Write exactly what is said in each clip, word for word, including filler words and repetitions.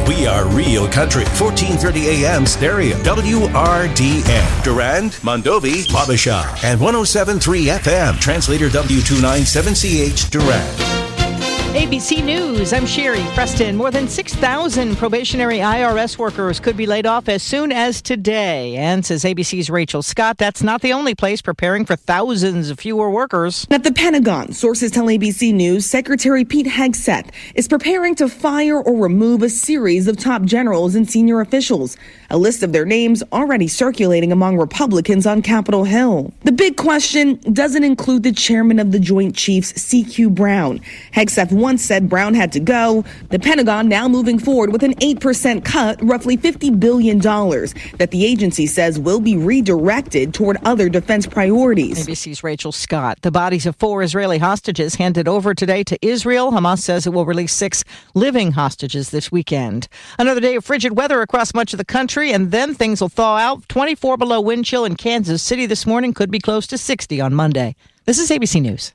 We are Real Country, fourteen thirty A M stereo, W R D N. Durand, Mondovi, Wabasha, and one oh seven point three F M, translator W two ninety-seven C H, Durand. A B C News, I'm Sherry Preston. More than six thousand probationary I R S workers could be laid off as soon as today. And says A B C's Rachel Scott, that's not the only place preparing for thousands of fewer workers. At the Pentagon, sources tell A B C News Secretary Pete Hegseth is preparing to fire or remove a series of top generals and senior officials. A list of their names already circulating among Republicans on Capitol Hill. The big question doesn't include the chairman of the Joint Chiefs, C Q Brown. Hegseth once said Brown had to go. The Pentagon now moving forward with an eight percent cut, roughly fifty billion dollars, that the agency says will be redirected toward other defense priorities. A B C's Rachel Scott. The bodies of four Israeli hostages handed over today to Israel. Hamas says it will release six living hostages this weekend. Another day of frigid weather across much of the country, and then things will thaw out. twenty-four below wind chill in Kansas City this morning, could be close to sixty on Monday. This is A B C News.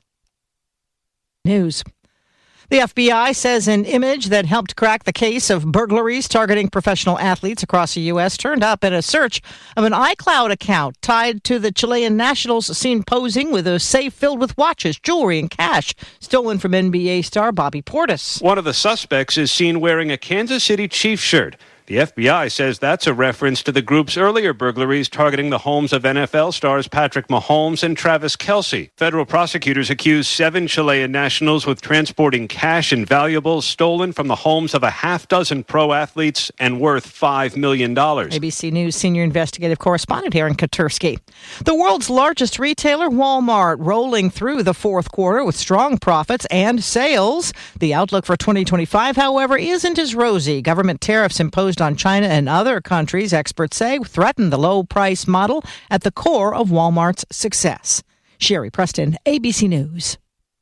News. The F B I says an image that helped crack the case of burglaries targeting professional athletes across the U S turned up in a search of an iCloud account tied to the Chilean nationals seen posing with a safe filled with watches, jewelry, and cash stolen from N B A star Bobby Portis. One of the suspects is seen wearing a Kansas City Chiefs shirt. The F B I says that's a reference to the group's earlier burglaries targeting the homes of N F L stars Patrick Mahomes and Travis Kelce. Federal prosecutors accuse seven Chilean nationals with transporting cash and valuables stolen from the homes of a half dozen pro athletes and worth five million dollars. A B C News senior investigative correspondent Aaron Katursky. The world's largest retailer, Walmart, rolling through the fourth quarter with strong profits and sales. The outlook for twenty twenty-five, however, isn't as rosy. Government tariffs imposed on China and other countries, experts say, threaten the low-price model at the core of Walmart's success. Sherry Preston, A B C News.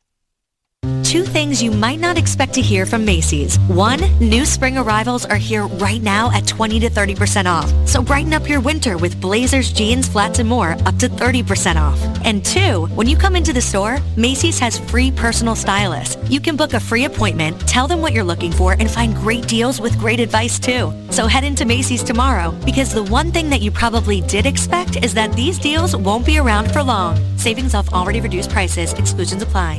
Two things you might not expect to hear from Macy's. One, new spring arrivals are here right now at twenty to thirty percent off. So brighten up your winter with blazers, jeans, flats, and more up to thirty percent off. And two, when you come into the store, Macy's has free personal stylists. You can book a free appointment, tell them what you're looking for, and find great deals with great advice too. So head into Macy's tomorrow, because the one thing that you probably did expect is that these deals won't be around for long. Savings off already reduced prices. Exclusions apply.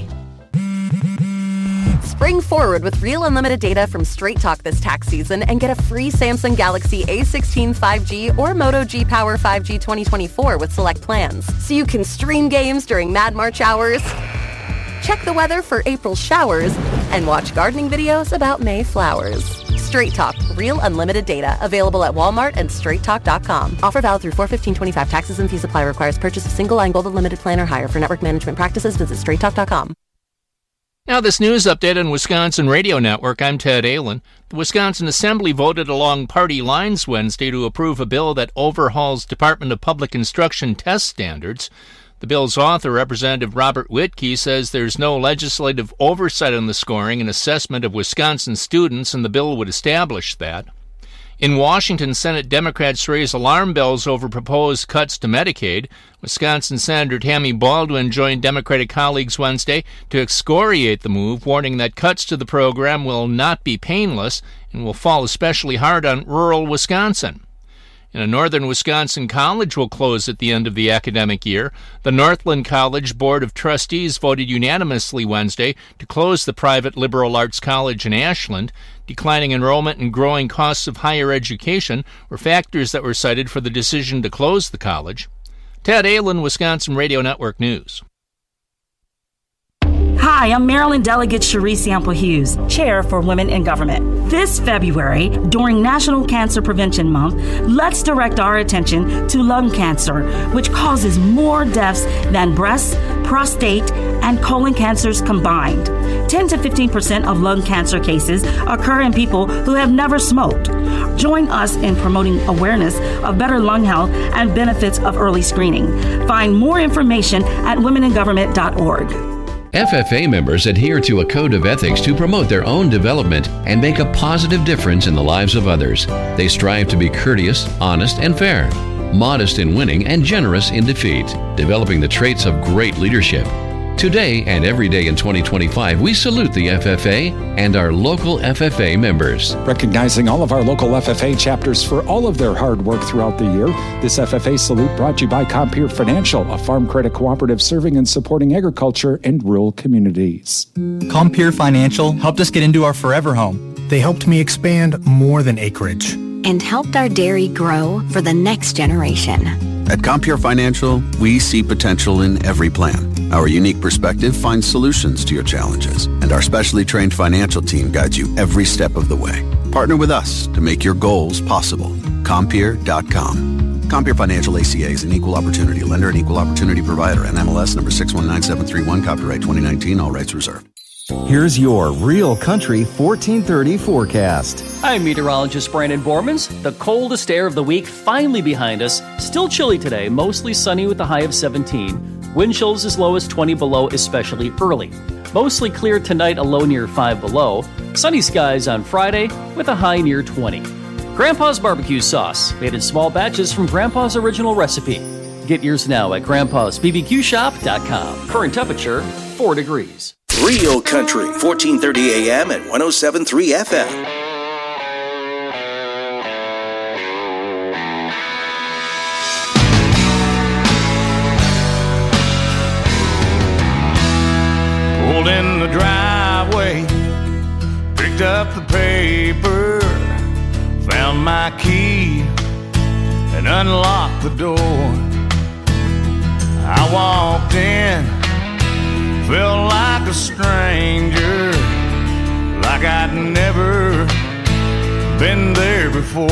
Spring forward with real unlimited data from Straight Talk this tax season and get a free Samsung Galaxy A sixteen five G or Moto G Power five G twenty twenty-four with select plans. So you can stream games during Mad March hours, check the weather for April showers, and watch gardening videos about May flowers. Straight Talk, real unlimited data. Available at Walmart and straight talk dot com. Offer valid through four fifteen twenty-five. Taxes and fees apply. Requires purchase of single line gold unlimited plan or higher. For network management practices, visit straight talk dot com. Now this news update on Wisconsin Radio Network. I'm Ted Allen. The Wisconsin Assembly voted along party lines Wednesday to approve a bill that overhauls Department of Public Instruction test standards. The bill's author, Representative Robert Wittke, says there's no legislative oversight on the scoring and assessment of Wisconsin students, and the bill would establish that. In Washington, Senate Democrats raise alarm bells over proposed cuts to Medicaid. Wisconsin Senator Tammy Baldwin joined Democratic colleagues Wednesday to excoriate the move, warning that cuts to the program will not be painless and will fall especially hard on rural Wisconsin. And a northern Wisconsin college will close at the end of the academic year. The Northland College Board of Trustees voted unanimously Wednesday to close the private liberal arts college in Ashland. Declining enrollment and growing costs of higher education were factors that were cited for the decision to close the college. Ted Allen, Wisconsin Radio Network News. Hi, I'm Maryland Delegate Cherie Sample Hughes, Chair for Women in Government. This February, during National Cancer Prevention Month, let's direct our attention to lung cancer, which causes more deaths than breast, prostate, and colon cancers combined. ten to fifteen percent of lung cancer cases occur in people who have never smoked. Join us in promoting awareness of better lung health and benefits of early screening. Find more information at women in government dot org. F F A members adhere to a code of ethics to promote their own development and make a positive difference in the lives of others. They strive to be courteous, honest, and fair, modest in winning, and generous in defeat, developing the traits of great leadership. Today and every day in twenty twenty-five, we salute the F F A and our local F F A members. Recognizing all of our local F F A chapters for all of their hard work throughout the year, this F F A salute brought to you by Compeer Financial, a farm credit cooperative serving and supporting agriculture and rural communities. Compeer Financial helped us get into our forever home. They helped me expand more than acreage. And helped our dairy grow for the next generation. At Compeer Financial, we see potential in every plan. Our unique perspective finds solutions to your challenges, and our specially trained financial team guides you every step of the way. Partner with us to make your goals possible. Compeer dot com. Compeer Financial A C A is an equal opportunity lender and equal opportunity provider. N M L S number six one nine seven three one, copyright twenty nineteen, all rights reserved. Here's your Real Country fourteen thirty forecast. I'm meteorologist Brandon Bormans. The coldest air of the week finally behind us. Still chilly today, mostly sunny with a high of seventeen. Wind chills as low as twenty below, especially early. Mostly clear tonight, a low near five below. Sunny skies on Friday with a high near twenty. Grandpa's barbecue sauce, made in small batches from Grandpa's original recipe. Get yours now at grandpas b b q shop dot com. Current temperature, four degrees. Real Country, fourteen thirty A M and one oh seven point three F M. Pulled in the driveway, picked up the paper, found my key, and unlocked the door. I walked in, felt like a stranger, like I'd never been there before.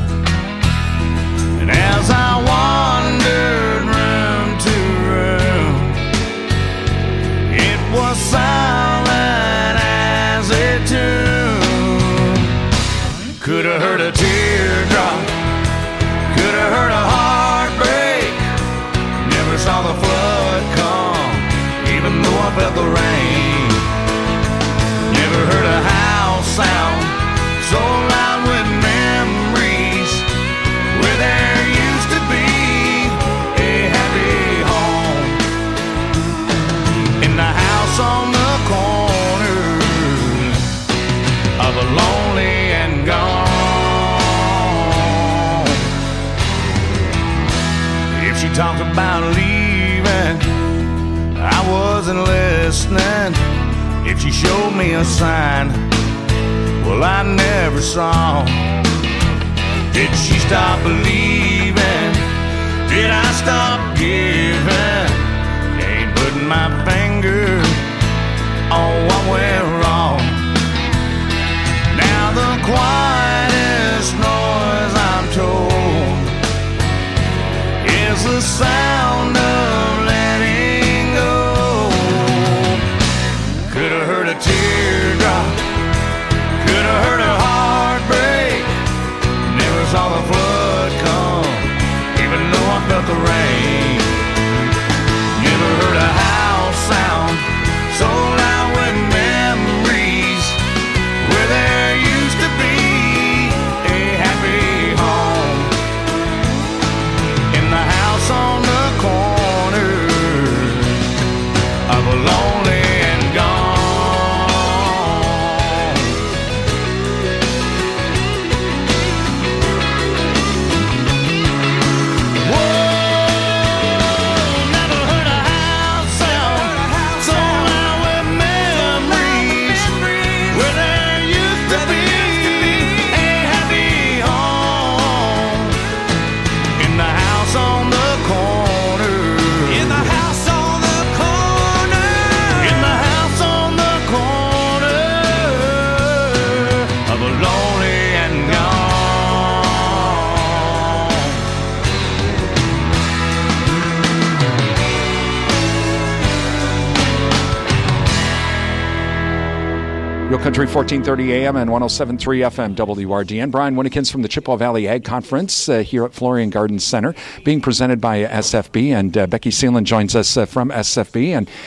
And as I wandered room to room, it was silent as a tomb. Could have heard a teardrop, could have heard a heartbreak, never saw the flood come, even though I felt the rain. Never heard a house sound so loud with memories, where there used to be a happy home. In the house on the corner of a lonely and gone. If she talked about leaving, I wasn't listening. If she showed me a sign, well, I never saw. Did she stop believing? Did I stop giving? Ain't putting my finger on what went wrong. Now the quietest noise, I'm told, is the sound of letting go. Could have heard a teardrop, could have heard a heartbreak, never saw the flood come, even though I felt the rain. Never heard a house sound so loud with memories, where there used to be a happy home. In the house on the corner of a lonely and gone. Real Country fourteen thirty A M and one oh seven point three F M W R D N. Brian Winnikins from the Chippewa Valley Ag Conference uh, here at Florian Gardens Center, being presented by S F B, and uh, Becky Seelan joins us uh, from S F B. And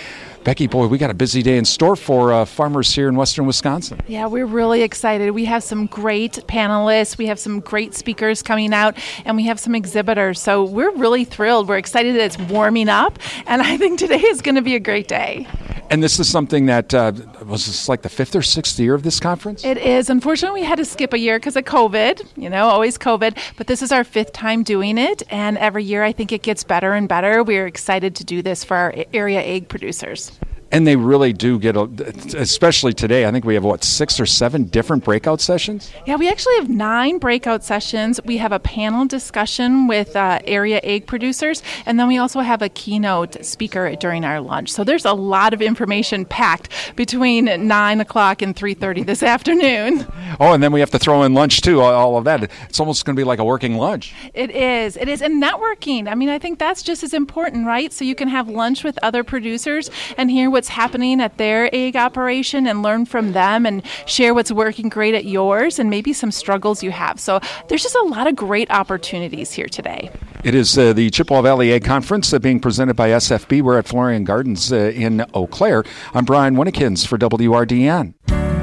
Becky, boy, we got a busy day in store for uh, farmers here in western Wisconsin. Yeah, we're really excited. We have some great panelists, we have some great speakers coming out, and we have some exhibitors. So we're really thrilled. We're excited that it's warming up, and I think today is going to be a great day. And this is something that, uh, was this like the fifth or sixth year of this conference? It is. Unfortunately, we had to skip a year because of COVID, you know, always COVID. But this is our fifth time doing it. And every year, I think it gets better and better. We're excited to do this for our area egg producers. And they really do get, a, especially today, I think we have, what, six or seven different breakout sessions? Yeah, we actually have nine breakout sessions. We have a panel discussion with uh, area egg producers, and then we also have a keynote speaker during our lunch. So there's a lot of information packed between nine o'clock and three thirty this afternoon. Oh, and then we have to throw in lunch, too, all of that. It's almost going to be like a working lunch. It is. It is. And networking. I mean, I think that's just as important, right? So you can have lunch with other producers and hear what's happening at their egg operation and learn from them and share what's working great at yours and maybe some struggles you have. So there's just a lot of great opportunities here today. It is uh, the Chippewa Valley Egg Conference uh, being presented by S F B. We're at Florian Gardens uh, in Eau Claire. I'm Brian Winnikins for W R D N.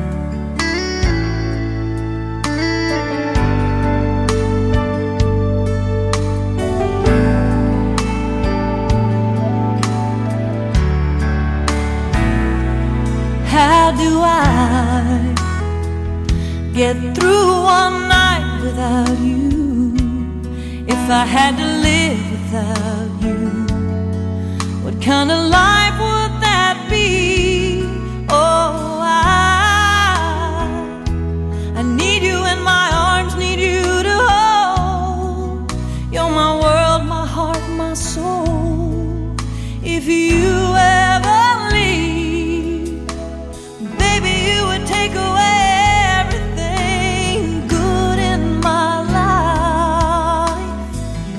How do I get through one night without you? If I had to live without you, what kind of life would that be? Oh, I, I need you in my arms, need you to hold. You're my world, my heart, my soul. If you ever leave, baby, you would take away everything good in my life.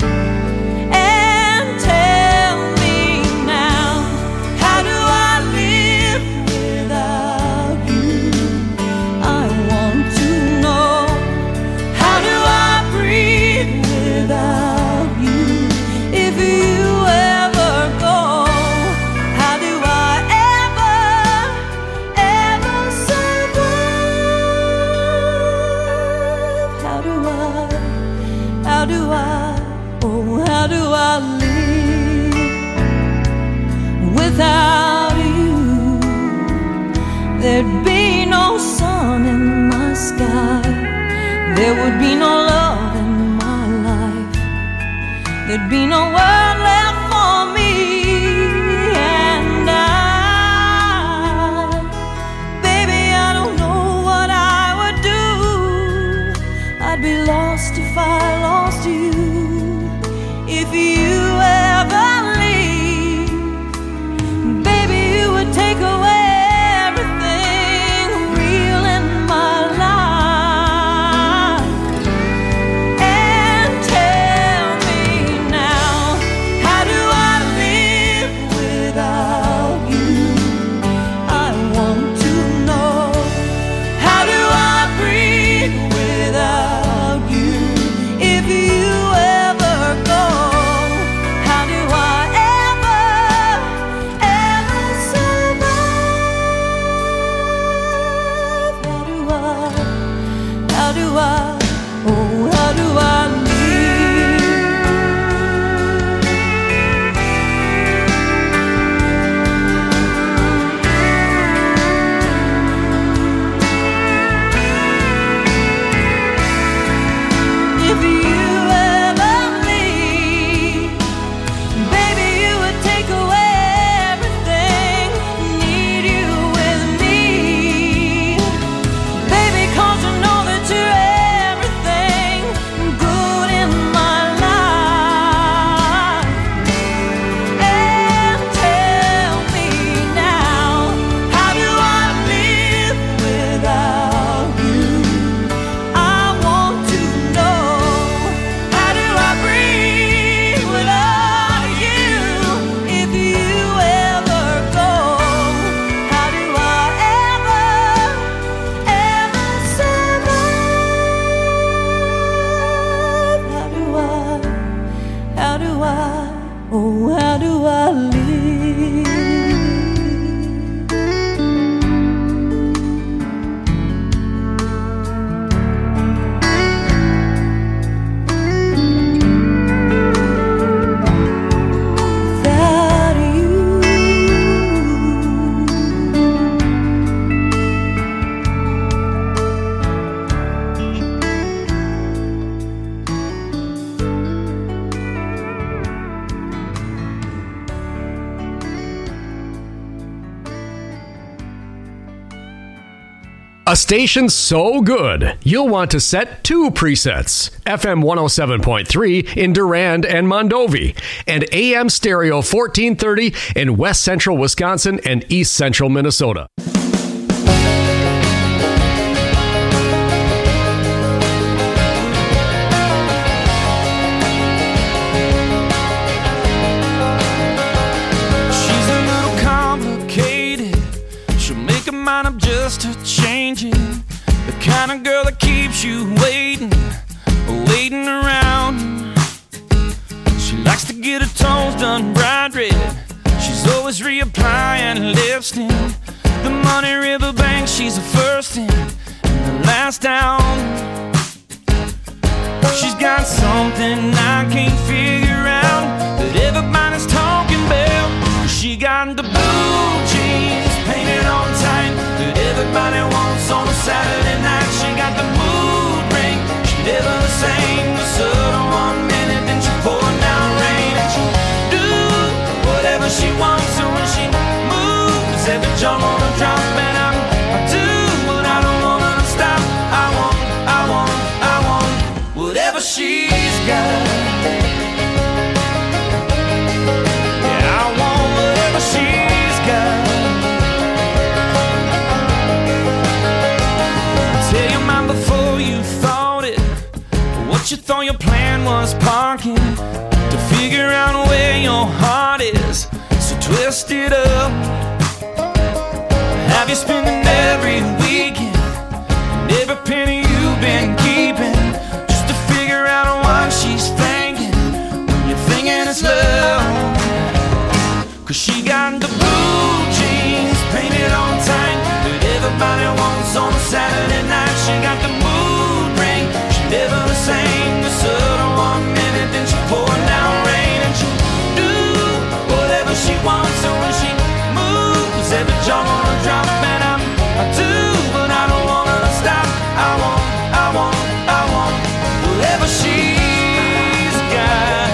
And tell me now, how do I live without you? I want to know, how do I breathe without you? If you ever go, how do I ever, ever survive? How do I, how do I, oh, how do I live without you? There'd be no sun in my sky, there would be no love in my life, there'd be no word left for me. And I, baby, I don't know what I would do. I'd be lost if I lost you. If you ever leave, baby, you would take away everything real in my life. And tell me now, A station so good, you'll want to set two presets. F M one oh seven point three in Durand and Mondovi, and A M Stereo fourteen thirty in West Central Wisconsin and East Central Minnesota. She's a little complicated. She'll make a mind up just to change it. The kind of girl that keeps you waiting, waiting around. She likes to get her toes done bright red. She's always reapplying lipstick. The Money River Bank, she's the first in and the last down. She's got something I can't figure out that everybody's talking about. She got the blue jeans painted on tight that everybody wants on a Saturday night. She got the mood ring, she never the same. The sun one minute, then she pouring down rain. And she do whatever she wants, so when she moves, every jaw wanna drop. And I'm, I do, but I don't want her to stop. I want, I want, I want whatever she's got. Yeah, I want whatever she's got. Tell your mind before you thought it, what you thought your plan was parking, to figure out where your heart is, so twist it up. Have you spending every weekend and every penny you've been keeping, just to figure out what she's thinking when you're thinking it's love? Cause she got the blue jeans painted on tight that everybody wants on a Saturday night. She got the mood ring, she never the same. The sun one minute, then she pouring down rain. And she do whatever she wants, so when she moves, every jaw wanna drop. And I'm, I do, but I don't want her to stop. I want, I want, I want whatever she's got.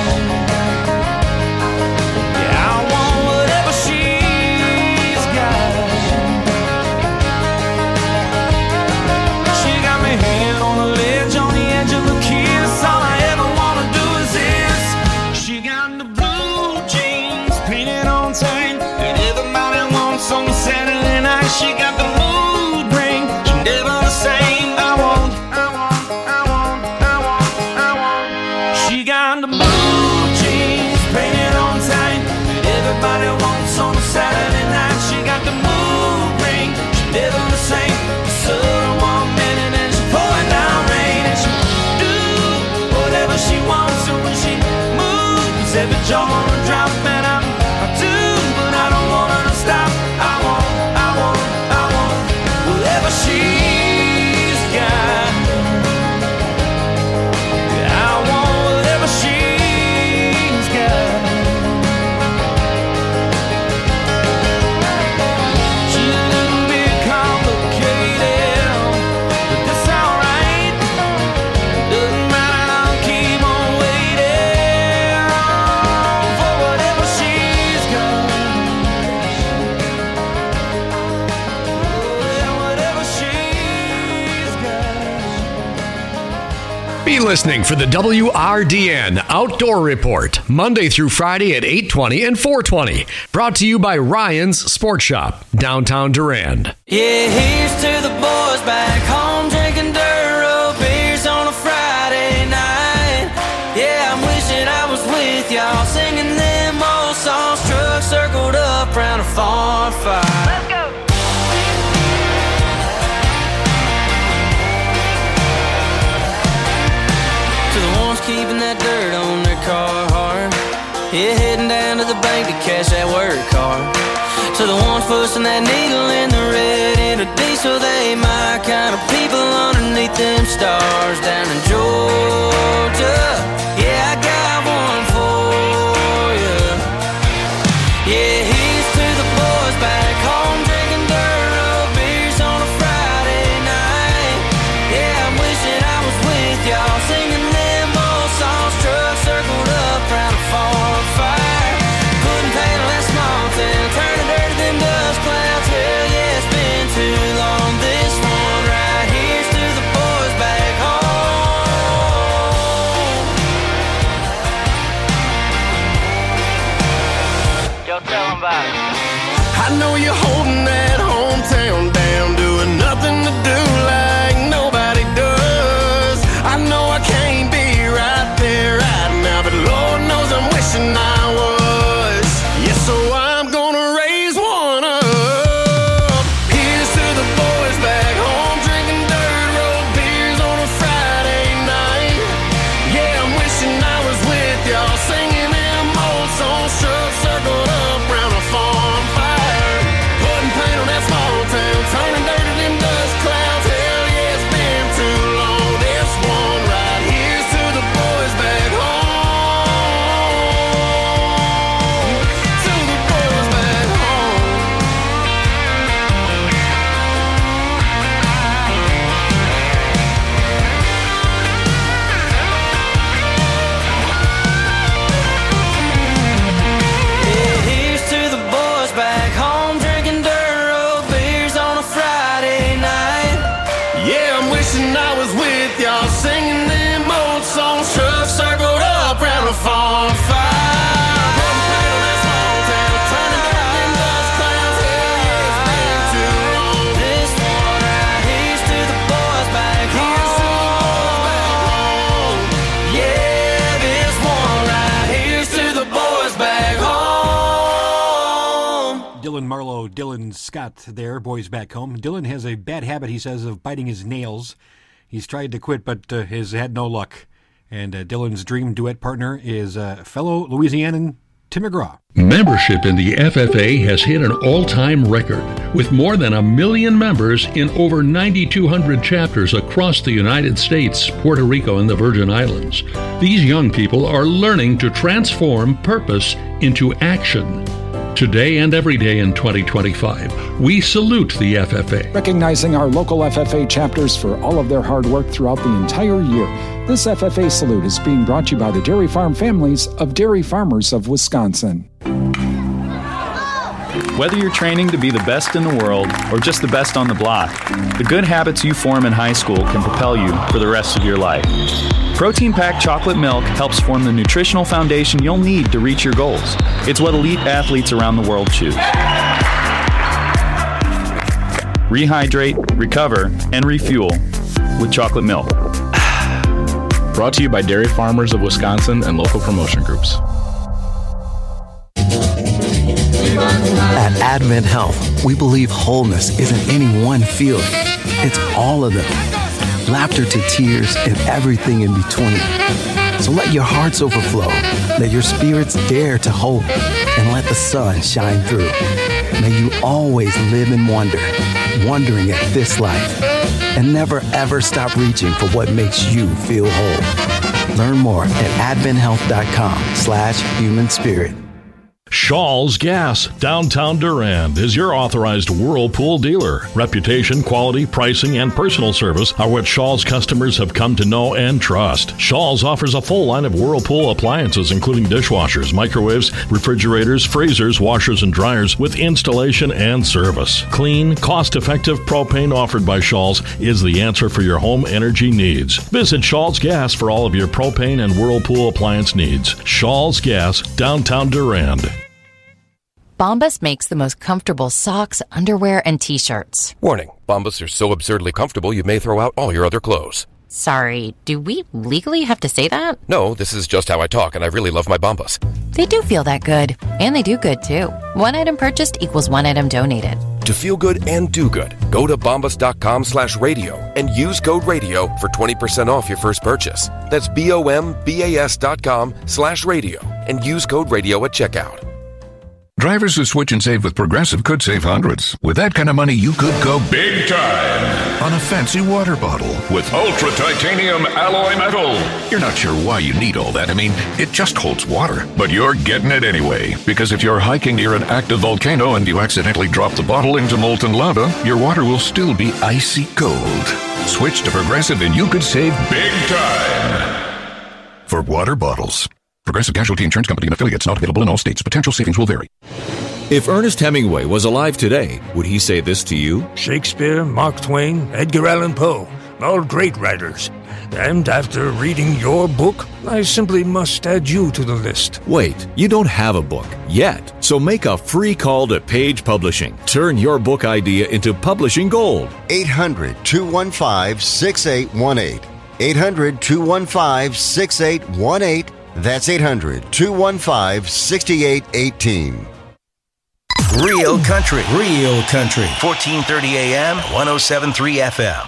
Yeah, I want whatever she's got. She got me hanging on the ledge, on the edge of a kiss. All I ever wanna do is this. She got the blue jeans painted on tight that everybody wants on Saturday night. She got the mood ring, she never the same. I want, I want, I want, I want, I want. She got the blue jeans painted on tight that everybody wants on a Saturday night. She got the mood ring, she never the same. The sun one minute and she pouring down rain. And she do whatever she wants, so when she moves, every jaw wanna drop. And I'm, I do, but I don't want her to stop. I want, I want, I want whatever she's got. Yeah, I want whatever she's got. She's a little bit complicated, but that's alright. Doesn't matter, I'll keep on waiting for whatever she's got. Yeah, whatever she's got. Be listening for the W R D N Outdoor Report, Monday through Friday at eight twenty and four twenty. Brought to you by Ryan's Sports Shop, downtown Durand. Yeah, here's to the boys back home drinking Duro beers on a Friday night. Yeah, I'm wishing I was with y'all singing them old songs. Trucks circled up round a farm fire. Let's go. To the ones keeping that dirt on their car hard. Yeah, heading down to the bank to cash that work card. To the ones pushing that needle in the red in a diesel, they my kind of people underneath them stars down in Georgia. Yeah, I got one for you. Yeah, here's to the boys back home drinking Duro beers on a Friday night. Yeah, I'm wishing I was with y'all singing them old songs. Trucks circled up round a farm fire. Couldn't paint last month and turning dirt to them dust clouds. Hell yeah, it's been too long. This one right on by. I know you're holding that hometown down, doing nothing to do like nobody does. I know I can't be right there right now, but Lord knows I'm wishing I was. Yeah, so I'm gonna raise one up. Here's to the boys back home, drinking dirt road beers on a Friday night. Yeah, I'm wishing I was with y'all, singing them old songs, truck circled up round a farm fire, putting paint on that small town, turning dirt to them dust clouds. Hell yeah, it's been too long. This one right here's to the boys back home, to the boys back home. Yeah, here's to the boys back home, drinking dirt road beers on a Friday night. Yeah, I'm wishing I was with y'all, singing them old songs, trucks circled up round a farm fire, putting paint on that small town, turning dirt to them dust clouds. Hell yeah, it's been too long. This one right here's to the boys back home. Yeah, this one right here's to the boys back home. Dylan Marlowe, Dylan Scott there, boys back home. Dylan has a bad habit, he says, of biting his nails. He's tried to quit, but uh, has had no luck. And uh, Dylan's dream duet partner is uh, fellow Louisianan Tim McGraw. Membership in the F F A has hit an all-time record, with more than a million members in over nine thousand two hundred chapters across the United States, Puerto Rico, and the Virgin Islands. These young people are learning to transform purpose into action. Today and every day in twenty twenty-five, we salute the F F A. Recognizing our local F F A chapters for all of their hard work throughout the entire year, this F F A salute is being brought to you by the dairy farm families of Dairy Farmers of Wisconsin. Whether you're training to be the best in the world or just the best on the block, the good habits you form in high school can propel you for the rest of your life. Protein-packed chocolate milk helps form the nutritional foundation you'll need to reach your goals. It's what elite athletes around the world choose. Rehydrate, recover, and refuel with chocolate milk. Brought to you by Dairy Farmers of Wisconsin and local promotion groups. At Advent Health, we believe wholeness isn't any one feeling. It's all of them. Laughter to tears and everything in between. So let your hearts overflow. Let your spirits dare to hope. And let the sun shine through. May you always live in wonder, wondering at this life. And never ever stop reaching for what makes you feel whole. Learn more at adventhealth.com slash human spirit. Shaw's Gas, downtown Durand, is your authorized Whirlpool dealer. Reputation, quality, pricing, and personal service are what Shaw's customers have come to know and trust. Shaw's offers a full line of Whirlpool appliances, including dishwashers, microwaves, refrigerators, freezers, washers, and dryers, with installation and service. Clean, cost-effective propane offered by Shaw's is the answer for your home energy needs. Visit Shaw's Gas for all of your propane and Whirlpool appliance needs. Shaw's Gas, downtown Durand. Bombas makes the most comfortable socks, underwear, and T-shirts. Warning, Bombas are so absurdly comfortable you may throw out all your other clothes. Sorry, do we legally have to say that? No, this is just how I talk, and I really love my Bombas. They do feel that good. And they do good, too. One item purchased equals one item donated. To feel good and do good, go to bombas.com slash radio and use code radio for twenty percent off your first purchase. That's B-O-M-B-A-S dot com slash radio and use code radio at checkout. Drivers who switch and save with Progressive could save hundreds. With that kind of money, you could go big time on a fancy water bottle with ultra titanium alloy metal. You're not sure why you need all that. I mean, it just holds water. But you're getting it anyway, because if you're hiking near an active volcano and you accidentally drop the bottle into molten lava, your water will still be icy cold. Switch to Progressive and you could save big time for water bottles. Progressive Casualty Insurance Company and affiliates, not available in all states. Potential savings will vary. If Ernest Hemingway was alive today, would he say this to you? Shakespeare, Mark Twain, Edgar Allan Poe. all great writers. And after reading your book, I simply must add you to the list. Wait, you don't have a book yet, so make a free call to Page Publishing. Turn your book idea into publishing gold. eight hundred, two one five, six eight one eight. eight hundred, two one five, six eight one eight. That's eight hundred, two one five, six eight one eight. Real country, real country. fourteen thirty A M, one oh seven point three F M.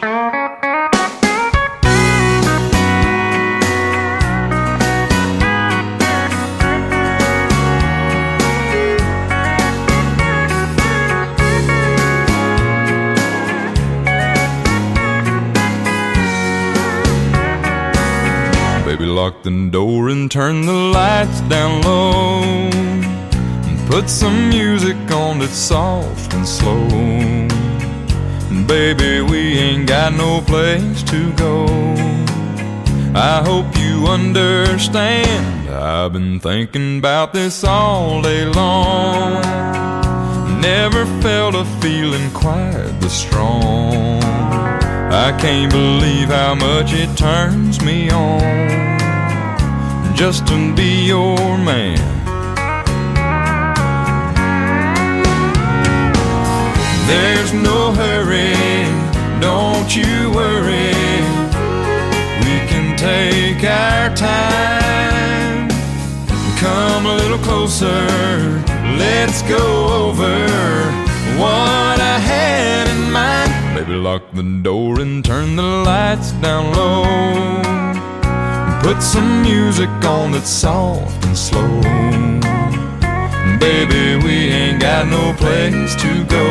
Baby, lock the door and turn the lights down low, and put some music on that's soft and slow. And baby, we ain't got no place to go. I hope you understand, I've been thinking about this all day long. Never felt a feeling quite this strong. I can't believe how much it turns me on just to be your man. There's no hurry, don't you worry. We can take our time. Come a little closer, let's go over what I had in mind. Baby, lock the door and turn the lights down low, and put some music on that's soft and slow. Baby, we ain't got no place to go.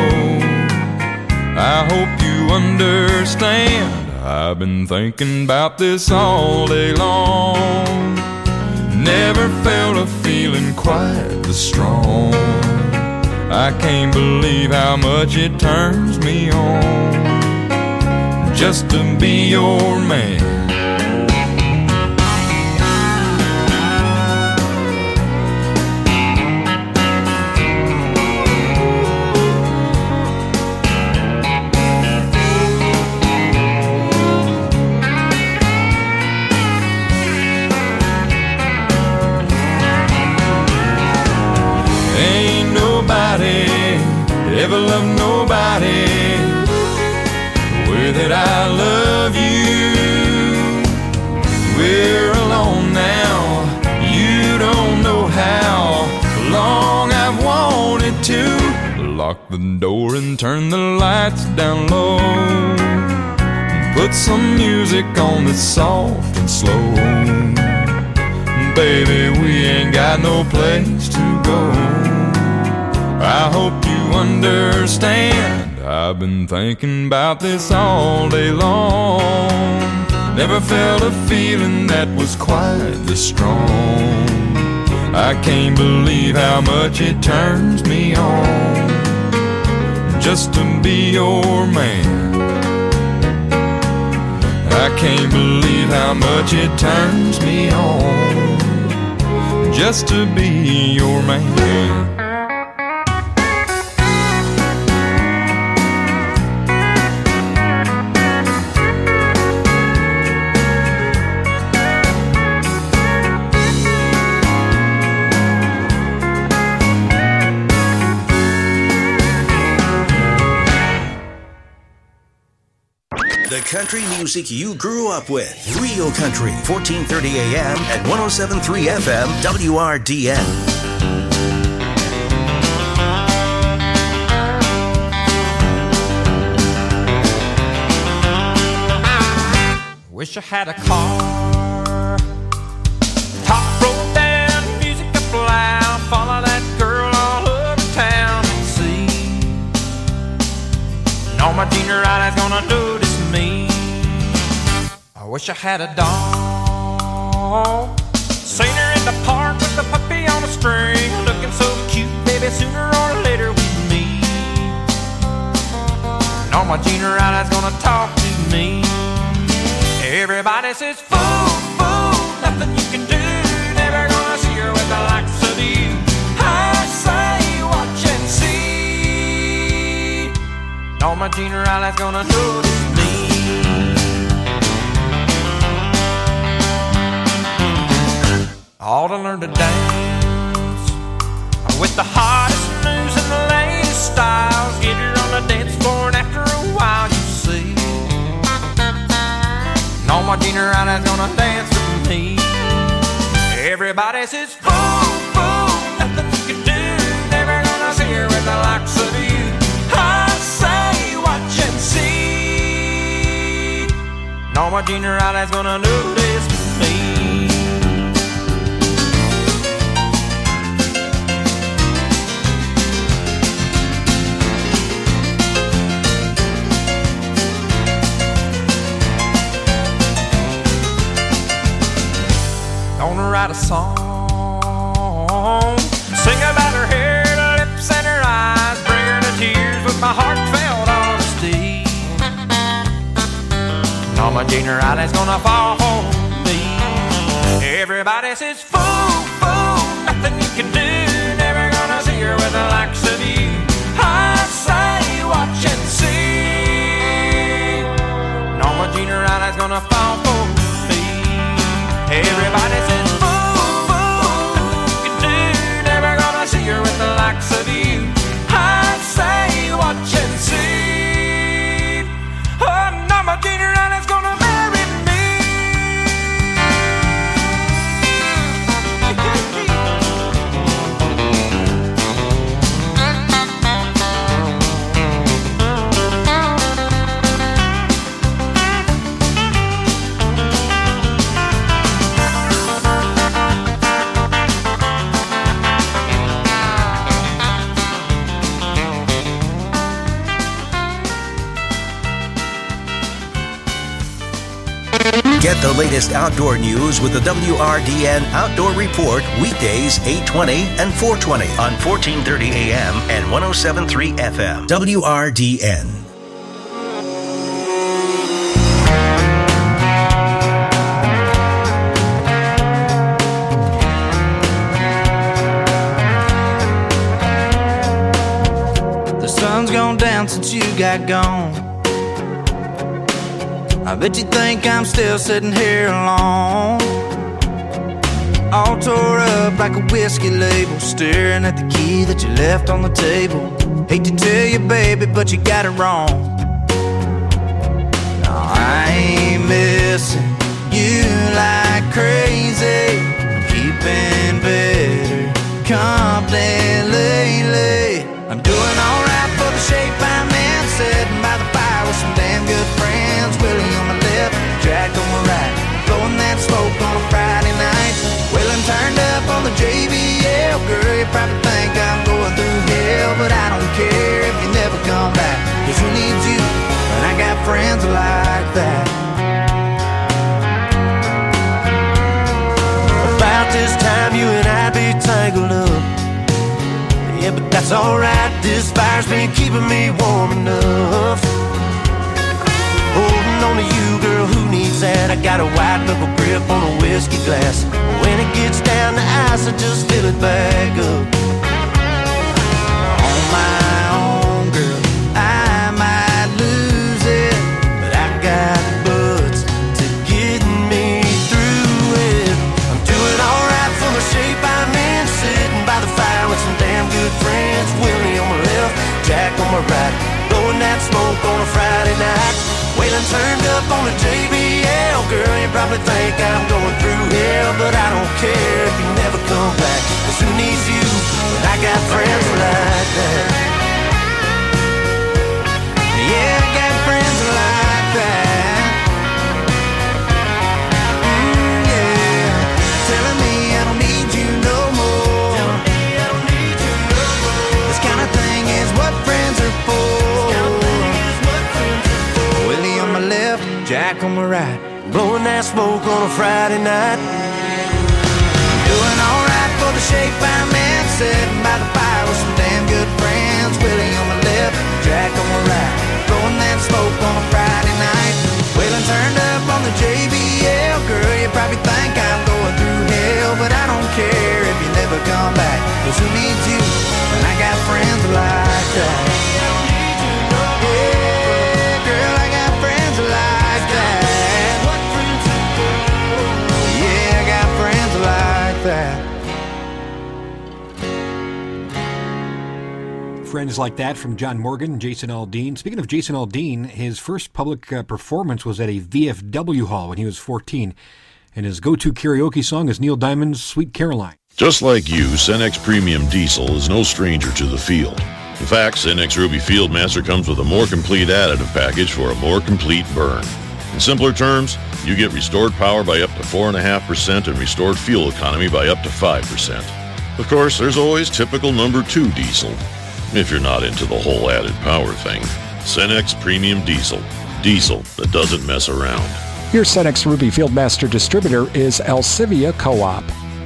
I hope you understand, I've been thinking about this all day long. Never felt a feeling quite this strong. I can't believe how much it turns me on just to be your man. Ever love nobody the way that I love you. We're alone now, you don't know how long I've wanted to. Lock the door and turn the lights down low, and put some music on that's soft and slow. Baby, we ain't got no place to go. I hope you understand, I've been thinking about this all day long. Never felt a feeling that was quite this strong. I can't believe how much it turns me on just to be your man. I can't believe how much it turns me on just to be your man. The country music you grew up with. Real country, fourteen thirty A M and one oh seven point three F M W R D N. Wish I had a car, top roll down, music up loud, follow that girl all over town and see. And all my junior eyes gonna notice me. I wish I had a dog, seen her in the park with the puppy on a string, looking so cute, baby, sooner or later we meet. And all my junior eyes gonna talk to me. Everybody says, fool, fool, nothing you can do, never gonna see her with the likes of you. I say, watch and see, all my junior eyes gonna notice me. All to learn to dance with the hottest news and the latest styles. Get her on the dance floor and after a while you see Norma Jean Riley's gonna dance with me. Everybody says, fool, fool, nothing you can do. Never gonna see her with the likes of you. I say, watch and see. Norma Jean Riley's gonna do this with me. Gonna write a song, sing about her hair, her lips and her eyes, bring her to tears with my heartfelt honesty. Norma Jean Riley's gonna fall for me. Everybody says, fool, fool, nothing you can do. Never gonna see her with the likes of you. I say, watch and see. Norma Jean Riley's gonna fall for me. Everybody says, fool, fool, nothing you can do. Never gonna see her with the likes of you. I say, watch and see. Oh, Norma Jean Riley's gonna marry me. Get the latest outdoor news with the W R D N Outdoor Report weekdays eight twenty and four twenty on fourteen thirty A M and one oh seven point three F M. W R D N. The sun's gone down since you got gone. I bet you think I'm still sitting here alone, all tore up like a whiskey label, staring at the key that you left on the table. Hate to tell you, baby, but you got it wrong. No, I ain't missing you like crazy. I'm keeping better company lately. I'm doing alright for the shape I'm in, sitting by the fire with some damn good friends. Willie on my left, Jack on my right, blowing that smoke on a Friday night. Willing turned up on the J B L. Girl, you probably think I'm going through hell, but I don't care if you never come back, cause who needs you when I got friends like that? About this time you and I'd be tangled up. Yeah, but that's alright, this fire's been keeping me warm enough. Holding on to you, girl, who needs that? I got a white knuckle grip on a whiskey glass. When it gets down to ice, I just fill it back up. On my own, girl, I might lose it, but I got butts to get me through it. I'm doing alright for the shape I'm in, sitting by the fire with some damn good friends. Willie on my left, Jack on my right, blowing that smoke on a Friday night. Waylon turned up on the J B L. Girl, you probably think I'm going through hell, but I don't care if you never come back, cause who needs you when I got friends like that? Yeah, I got friends like that. Mm, yeah, telling me I don't need you no more. Telling me I don't need you no more. This kind of thing is what friends are for. Jack on my right, blowing that smoke on a Friday night. Doing alright for the shape I'm in, sitting by the fire with some damn good friends. Willie on my left, Jack on my right, blowing that smoke on a Friday night. Waylon turned up on the J B L. Girl, you probably think I'm going through hell, but I don't care if you never come back, cause who needs you when I got friends like that? That. Friends Like That from John Morgan, Jason Aldean. Speaking of Jason Aldean, his first public uh, performance was at a V F W hall when he was fourteen. And his go-to karaoke song is Neil Diamond's Sweet Caroline. Just like you, Cenex Premium Diesel is no stranger to the field. In fact, Cenex Ruby Fieldmaster comes with a more complete additive package for a more complete burn. In simpler terms, you get restored power by up to four point five percent and restored fuel economy by up to five percent. Of course, there's always typical number two diesel, if you're not into the whole added power thing. Cenex Premium Diesel. Diesel that doesn't mess around. Your Cenex Ruby Fieldmaster distributor is Alcivia Co-op.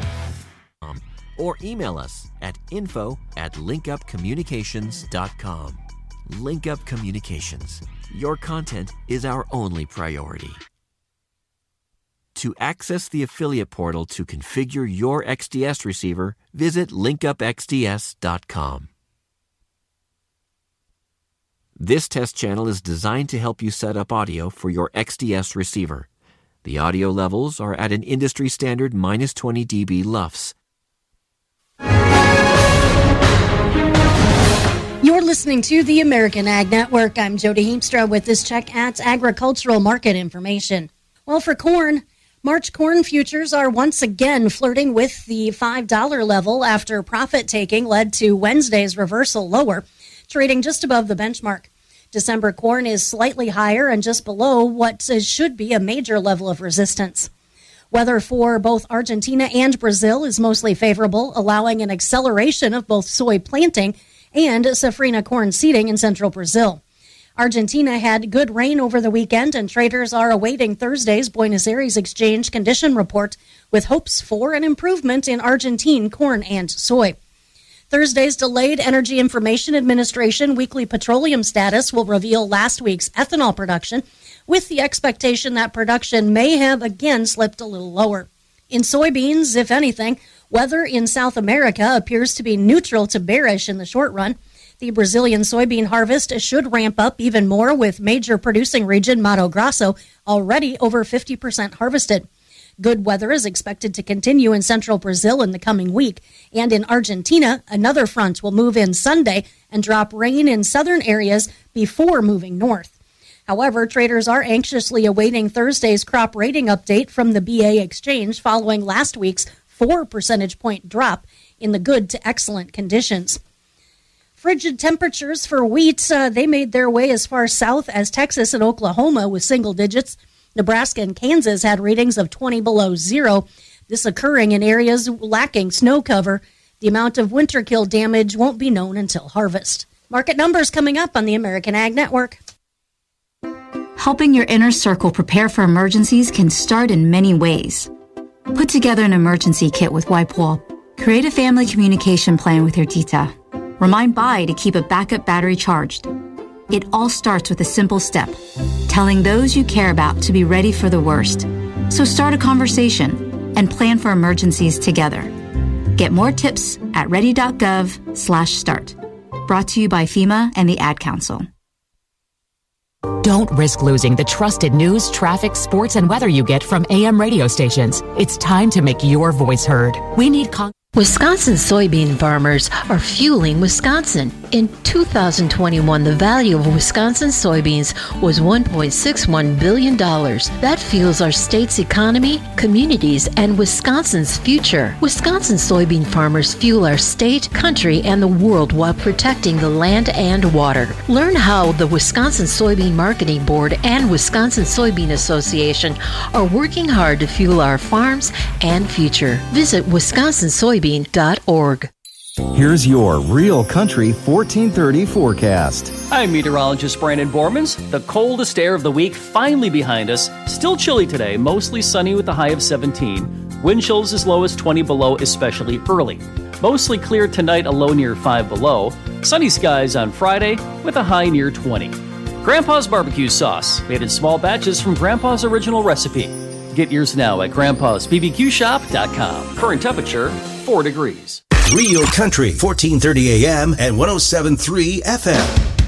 Or email us at info at linkupcommunications dot com. LinkUp Communications. Your content is our only priority. To access the affiliate portal to configure your X D S receiver, visit link up x d s dot com. This test channel is designed to help you set up audio for your X D S receiver. The audio levels are at an industry standard minus twenty decibels L U F S. You're listening to the American Ag Network. I'm Jody Heemstra with this check at agricultural market information. Well, for corn, March corn futures are once again flirting with the five dollar level after profit-taking led to Wednesday's reversal lower, trading just above the benchmark. December corn is slightly higher and just below what should be a major level of resistance. Weather for both Argentina and Brazil is mostly favorable, allowing an acceleration of both soy planting and safrinha corn seeding in central Brazil. Argentina had good rain over the weekend, and traders are awaiting Thursday's Buenos Aires Exchange condition report with hopes for an improvement in Argentine corn and soy. Thursday's Delayed Energy Information Administration weekly petroleum status will reveal last week's ethanol production, with the expectation that production may have again slipped a little lower. In soybeans, if anything, weather in South America appears to be neutral to bearish in the short run. The Brazilian soybean harvest should ramp up even more, with major producing region Mato Grosso already over fifty percent harvested. Good weather is expected to continue in central Brazil in the coming week. And in Argentina, another front will move in Sunday and drop rain in southern areas before moving north. However, traders are anxiously awaiting Thursday's crop rating update from the B A Exchange following last week's four percentage point drop in the good to excellent conditions. Frigid temperatures for wheat, uh, they made their way as far south as Texas and Oklahoma with single digits. Nebraska and Kansas had readings of twenty below zero, this occurring in areas lacking snow cover. The amount of winter kill damage won't be known until harvest. Market numbers coming up on the American Ag Network. Helping your inner circle prepare for emergencies can start in many ways. Put together an emergency kit with WipeWall. Create a family communication plan with your Tita. Remind Bai to keep a backup battery charged. It all starts with a simple step, telling those you care about to be ready for the worst. So start a conversation and plan for emergencies together. Get more tips at ready.gov slash start. Brought to you by FEMA and the Ad Council. Don't risk losing the trusted news, traffic, sports, and weather you get from A M radio stations. It's time to make your voice heard. We need Congress. Wisconsin soybean farmers are fueling Wisconsin. In two thousand twenty-one, the value of Wisconsin soybeans was one point six one billion dollars. That fuels our state's economy, communities, and Wisconsin's future. Wisconsin soybean farmers fuel our state, country, and the world while protecting the land and water. Learn how the Wisconsin Soybean Marketing Board and Wisconsin Soybean Association are working hard to fuel our farms and future. Visit wisconsin soybean dot org. Here's your Real Country fourteen thirty forecast. I'm meteorologist Brandon Bormans. The coldest air of the week finally behind us. Still chilly today, mostly sunny with a high of seventeen. Wind chills as low as twenty below, especially early. Mostly clear tonight, a low near five below. Sunny skies on Friday with a high near twenty. Grandpa's barbecue sauce, made in small batches from Grandpa's original recipe. Get yours now at grandpas b b q shop dot com. Current temperature, four degrees. Real Country, fourteen thirty A M and one oh seven point three F M.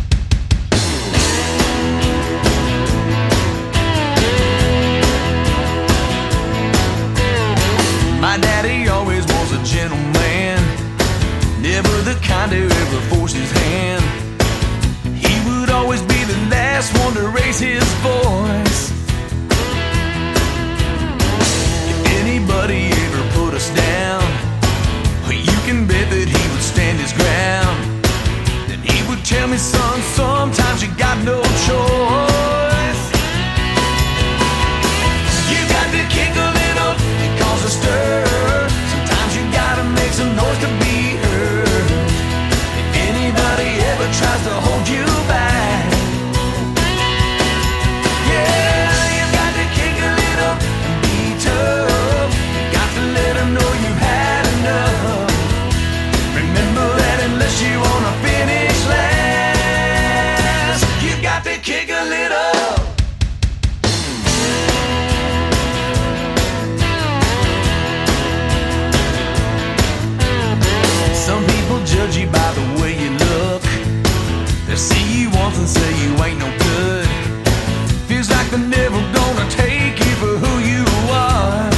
My daddy always was a gentleman, never the kind to ever force his hand. Tell me, son, sometimes you got no choice. You got to kick a little and cause a stir. Sometimes you gotta make some noise to be heard. If anybody ever tries to hold you back, yeah, you got to kick a little and be tough. You got to let them know you had enough. Remember that unless you wanna finish last, you got to kick a little. Some people judge you by the way you look. They see you once and say you ain't no good. Feels like they're never gonna take you for who you are.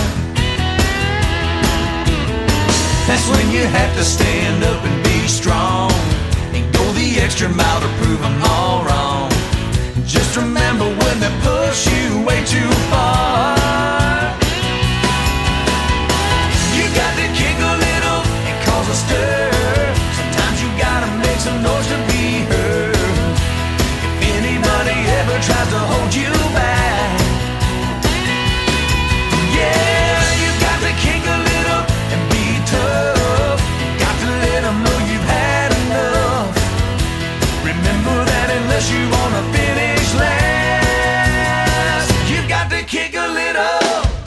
That's when you have to stand up and be strong and go the extra mile to prove them all wrong. Just remember when they push you way too far, you got to kick a little and cause a stir. Sometimes you gotta make some noise to be heard. If anybody ever tries to hold you back, yeah, you got to kick a little and be tough. You got to let them know you've had enough. Remember that unless you wanna finish last, you got to kick a little.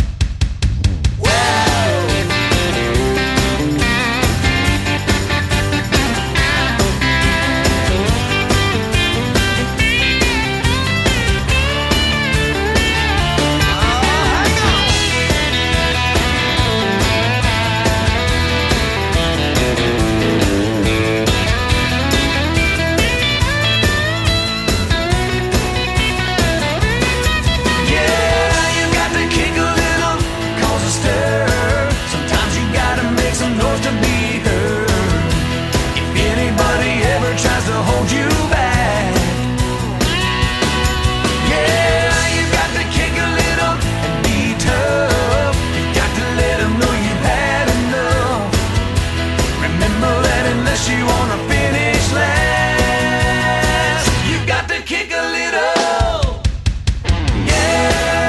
Tries to hold you back, yeah, you got to kick a little and be tough. You got to let them know you've had enough. Remember that unless you wanna finish last, you got to kick a little, yeah.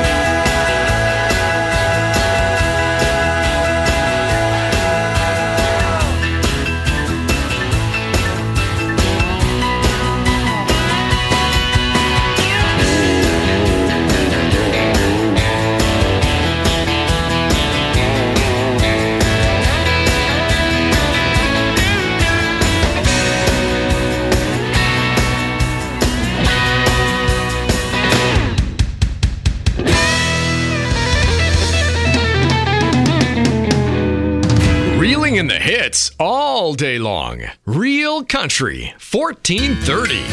In the hits all day long. Real Country, fourteen thirty.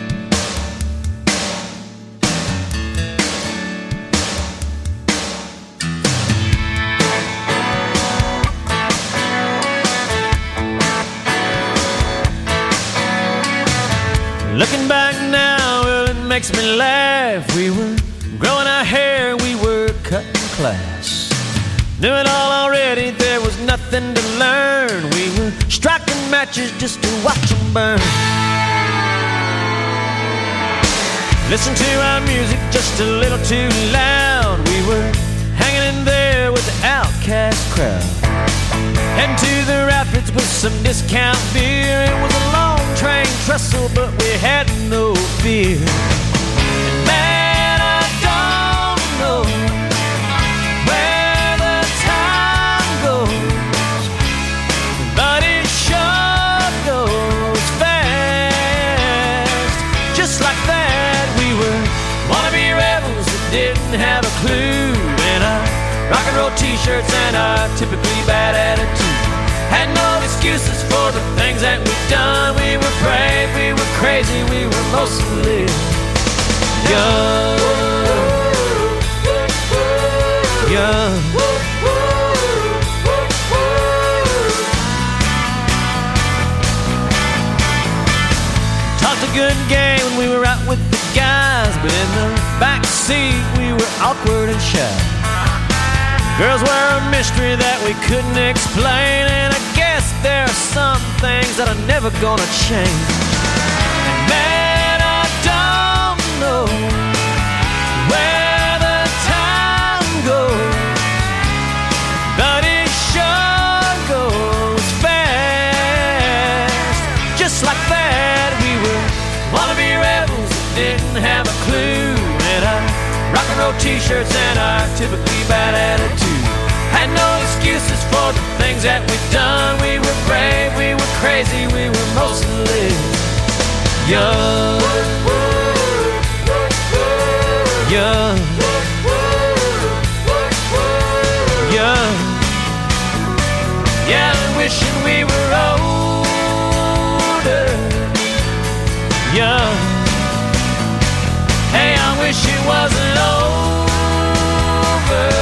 Looking back now, well, it makes me laugh. We were growing our hair, we were cutting class. Knew it all already, there was nothing to learn. We were striking matches just to watch them burn. Listen to our music just a little too loud. We were hanging in there with the outcast crowd. Heading to the rapids with some discount beer. It was a long train trestle, but we had no fear. And man, I don't know didn't have a clue in our rock and roll t-shirts and our typically bad attitude. Had no excuses for the things that we've done. We were brave, we were crazy, we were mostly young. Young. Talked a good game when we were out with the guys, but in the back seat we were awkward and shy. Girls were a mystery that we couldn't explain, and I guess there are some things that are never gonna change. And rock and roll t-shirts and our typically bad attitude. Had no excuses for the things that we'd done. We were brave, we were crazy, we were mostly young. Young. Young. Yeah, wishing we were older. Young. Hey, I wish it wasn't over.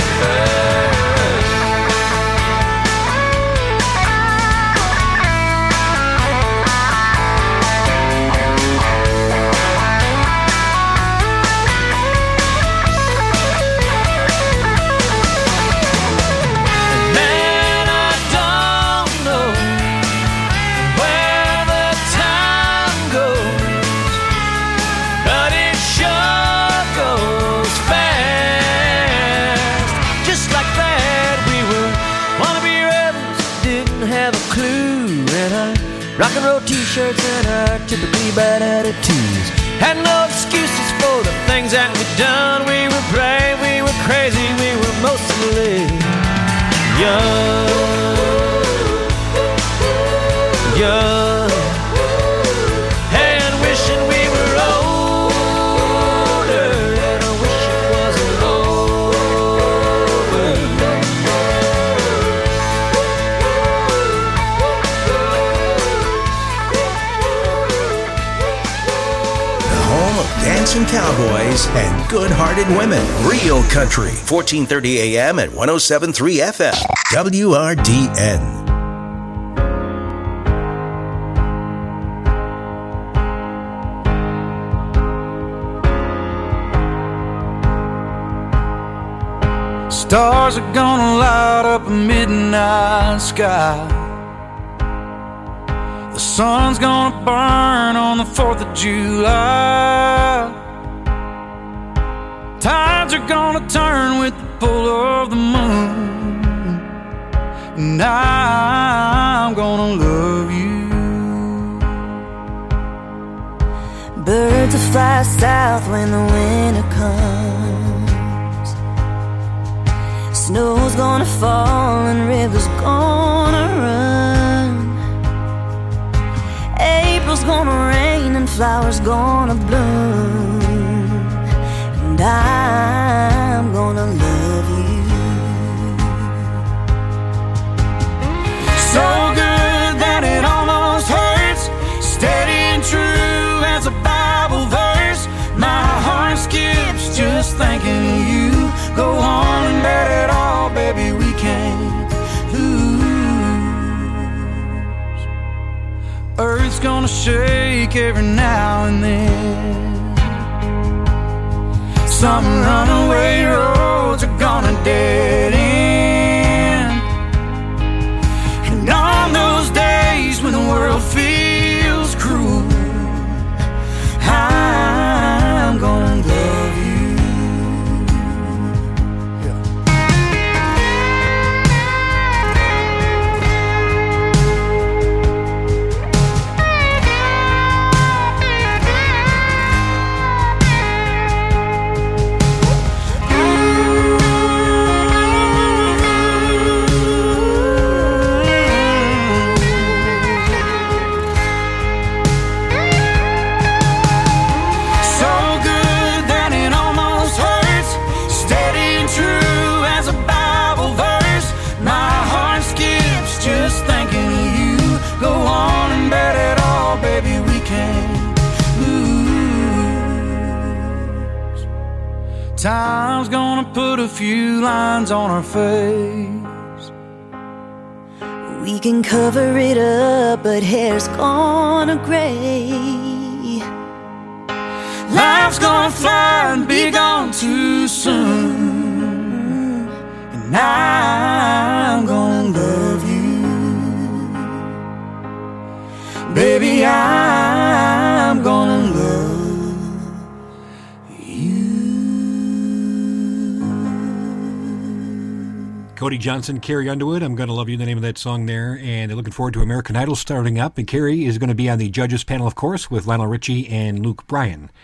Rock and roll t-shirts and our typically bad attitudes. Had no excuses for the things that we'd done. We were brave, we were crazy, we were mostly young. Young. Hey, and wishing we were older. And I wish it wasn't over. Dancing cowboys and good-hearted women. Real Country, fourteen thirty A M at one oh seven point three F M. W R D N. Stars are gonna light up a midnight sky. The sun's gonna burn on the fourth of July. Tides are gonna turn with the pull of the moon. And I'm gonna love you. Birds will fly south when the winter comes. Snow's gonna fall and rivers gonna run. April's gonna rain and flowers gonna bloom. And I'm gonna love you. So good that it almost hurts. Steady and true as a Bible verse. My heart skips just thinking of you. Go on and bet it all, baby, we can't lose. Earth's gonna shake every now and then. Some runaway roads are gonna dead end. And on those days when the world feels cruel, I'm gonna love you. Time's gonna put a few lines on our face. We can cover it up, but hair's gonna gray. Life's gonna fly and be gone too soon. And I'm gonna love you. Baby, I'm gonna love you. Cody Johnson, Carrie Underwood, I'm Gonna Love You, the name of that song there. And they're looking forward to American Idol starting up. And Carrie is going to be on the judges panel, of course, with Lionel Richie and Luke Bryan.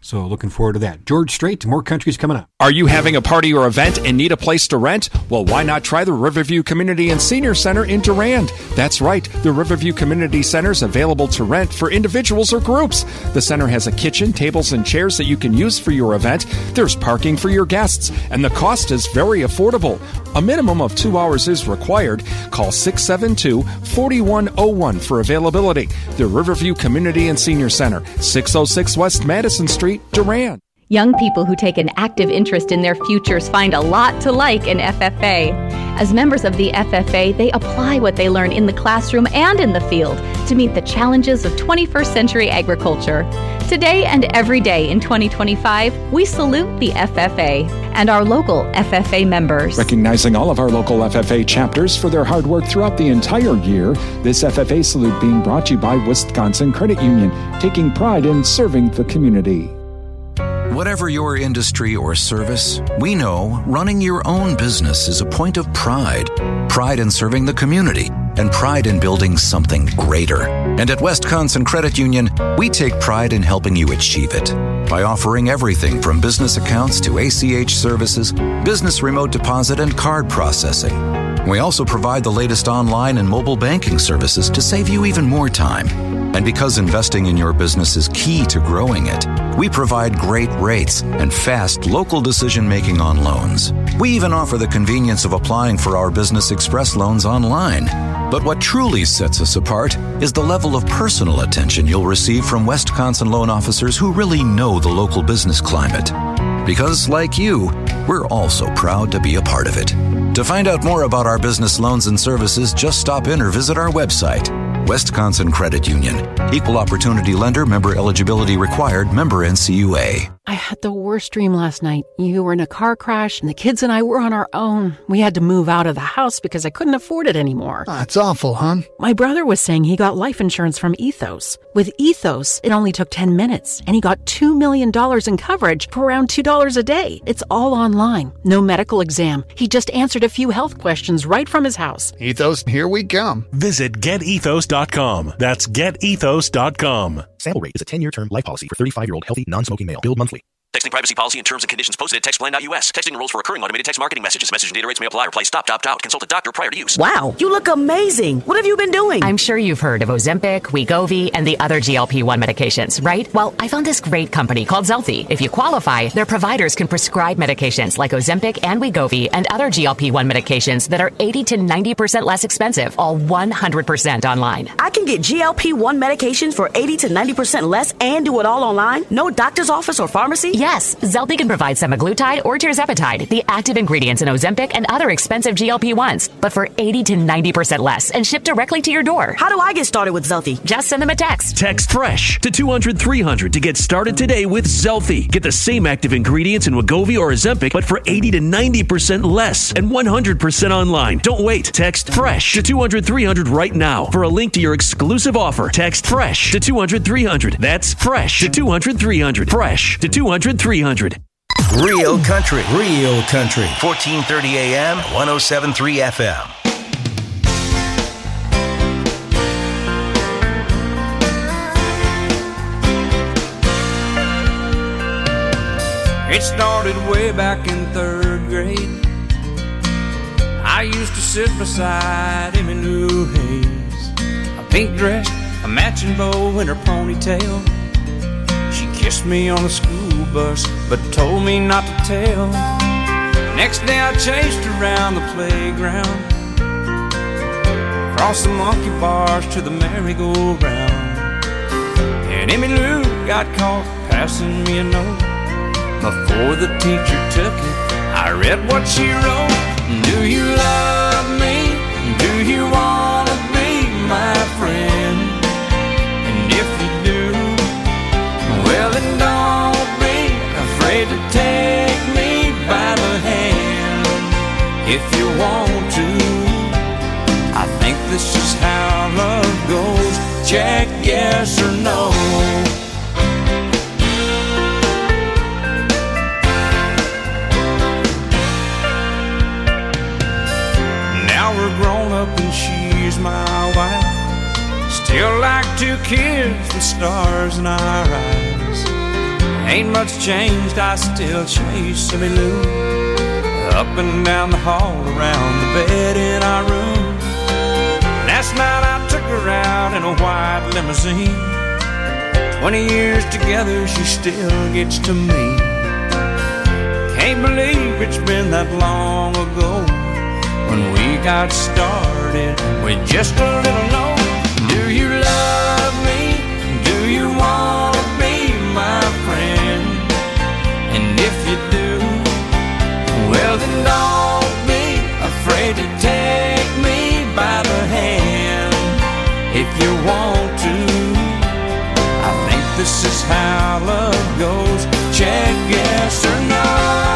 So looking forward to that. George Strait, more countries coming up. Are you having a party or event and need a place to rent? Well, why not try the Riverview Community and Senior Center in Durand? That's right, the Riverview Community Center is available to rent for individuals or groups. The center has a kitchen, tables, and chairs that you can use for your event. There's parking for your guests, and the cost is very affordable. A minimum of two hours is required. Call six seven two, four one zero one for availability. The Riverview Community and Senior Center, six oh six West Madison Street, Durand. Young people who take an active interest in their futures find a lot to like in F F A. As members of the F F A, they apply what they learn in the classroom and in the field to meet the challenges of twenty-first century agriculture. Today and every day in twenty twenty-five, we salute the F F A and our local F F A members. Recognizing all of our local F F A chapters for their hard work throughout the entire year, this F F A salute being brought to you by Wisconsin Credit Union, taking pride in serving the community. Whatever your industry or service, we know running your own business is a point of pride. Pride in serving the community and pride in building something greater. And at Wisconsin Credit Union, we take pride in helping you achieve it by offering everything from business accounts to A C H services, business remote deposit, and card processing. We also provide the latest online and mobile banking services to save you even more time. And because investing in your business is key to growing it, we provide great rates and fast local decision-making on loans. We even offer the convenience of applying for our Business Express loans online. But what truly sets us apart is the level of personal attention you'll receive from Wisconsin loan officers who really know the local business climate. Because, like you, we're also proud to be a part of it. To find out more about our business loans and services, just stop in or visit our website. Wisconsin Credit Union. Equal Opportunity Lender. Member eligibility required. Member N C U A. I had the worst dream last night. You were in a car crash, and the kids and I were on our own. We had to move out of the house because I couldn't afford it anymore. That's awful, hon. My brother was saying he got life insurance from Ethos. With Ethos, it only took ten minutes, and he got two million dollars in coverage for around two dollars a day. It's all online. No medical exam. He just answered a few health questions right from his house. Ethos, here we come. Visit get ethos dot com. That's get ethos dot com. Sample rate is a ten-year term life policy for thirty-five-year-old healthy, non-smoking male. Billed monthly. Texting privacy policy and terms and conditions posted at text plan dot U S. Texting enrolls for recurring automated text marketing messages. Message and data rates may apply. Reply stop, opt out. Consult a doctor prior to use. Wow, you look amazing. What have you been doing? I'm sure you've heard of Ozempic, Wegovy, and the other G L P one medications, right? Well, I found this great company called Zelfie. If you qualify, their providers can prescribe medications like Ozempic and Wegovy and other G L P one medications that are eighty to ninety percent less expensive, all one hundred percent online. I can get G L P one medications for eighty to ninety percent less and do it all online? No doctor's office or pharmacy? Yes, Zelfie can provide semaglutide or tirzepatide, the active ingredients in Ozempic and other expensive G L P ones, but for eighty to ninety percent less and shipped directly to your door. How do I get started with Zelfie? Just send them a text. Text FRESH to two hundred three hundred to get started today with Zelfie. Get the same active ingredients in Wegovy or Ozempic, but for eighty to ninety percent less and one hundred percent online. Don't wait. Text FRESH to two hundred three hundred right now. For a link to your exclusive offer, text FRESH to two hundred three hundred. That's FRESH to two hundred three hundred. FRESH to two hundred three hundred. Real country, real country. fourteen thirty A M, ten seventy-three F M. It started way back in third grade. I used to sit beside Emmylou Hayes, a pink dress, a matching bow in her ponytail. She kissed me on the school bus, but told me not to tell. Next day I chased around the playground, across the monkey bars to the merry-go-round. And Emmylou got caught passing me a note. Before the teacher took it, I read what she wrote. Do you love me? Do you want to be my friend? And if you do, well then don't be afraid to take me by the hand. If you want to, I think this is how love goes. Check yes or no. We're grown up and she's my wife. Still like two kids with stars in our eyes. Ain't much changed, I still chase Emmy Lou up and down the hall, around the bed in our room. Last night I took her out in a white limousine. Twenty years together, she still gets to me. Can't believe it's been that long ago when we got started with just a little note. Do you love me? Do you want to be my friend? And if you do, well then don't be afraid to take me by the hand. If you want to, I think this is how love goes. Check yes or no.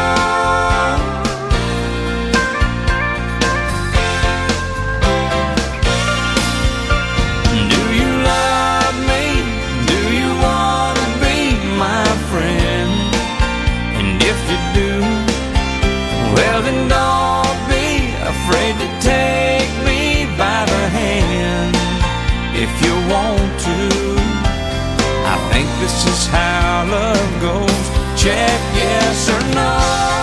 Do you love me? Do you want to be my friend? And if you do, well then don't be afraid to take me by the hand. If you want to, I think this is how love goes. Check yes or no.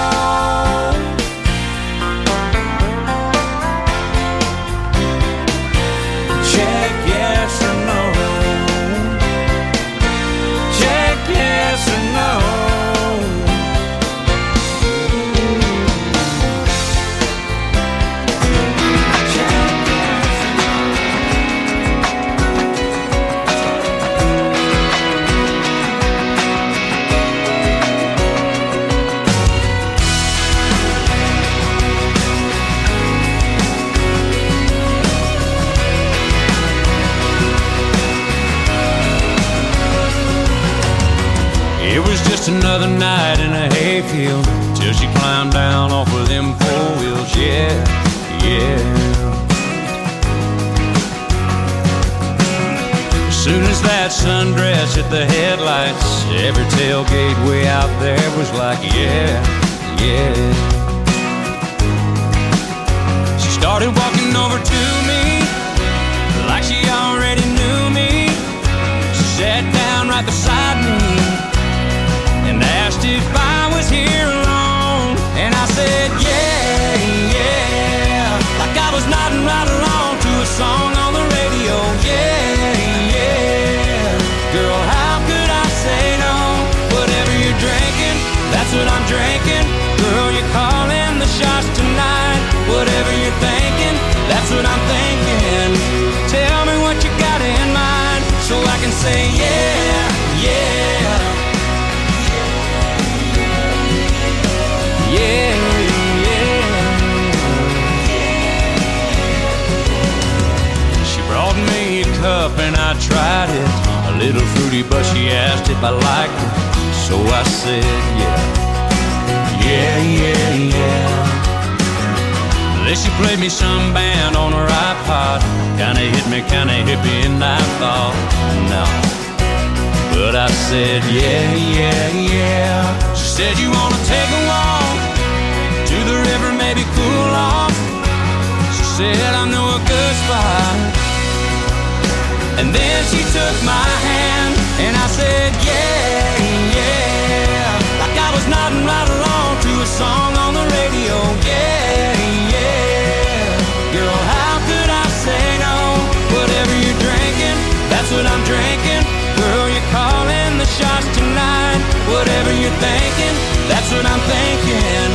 Check yes or no. Check yes or no. It was just another night in a hayfield till she climbed down off of them four wheels. Yeah, yeah. As soon as that sundress hit the headlights, every tailgate way out there was like, yeah, yeah. She started walking over to me like she already knew me. She sat down right beside me and asked if I was here alone. And I said, yeah, yeah, like I was nodding right along to a song on the radio. Yeah, yeah, girl, how could I say no? Whatever you're drinking, that's what I'm drinking. Girl, you're calling the shots tonight. Whatever you're thinking, that's what I'm thinking. Tell me what you got in mind so I can say yeah, yeah. Yeah, yeah. She brought me a cup and I tried it. A little fruity, but she asked if I liked it. So I said, yeah, yeah, yeah, yeah. Then she played me some band on her iPod. Kinda hit me, kinda hippie, and I thought, no. But I said, yeah, yeah, yeah. She said, you wanna take a walk to the river, maybe cool off? She said, I know a good spot. And then she took my hand and I said, yeah, yeah, like I was nodding right along to a song on the radio. Yeah, yeah, girl, how could I say no? Whatever you're drinking, that's what I'm drinking. Girl, you're calling the shots tonight. Whatever you're thinking, that's what I'm thinking.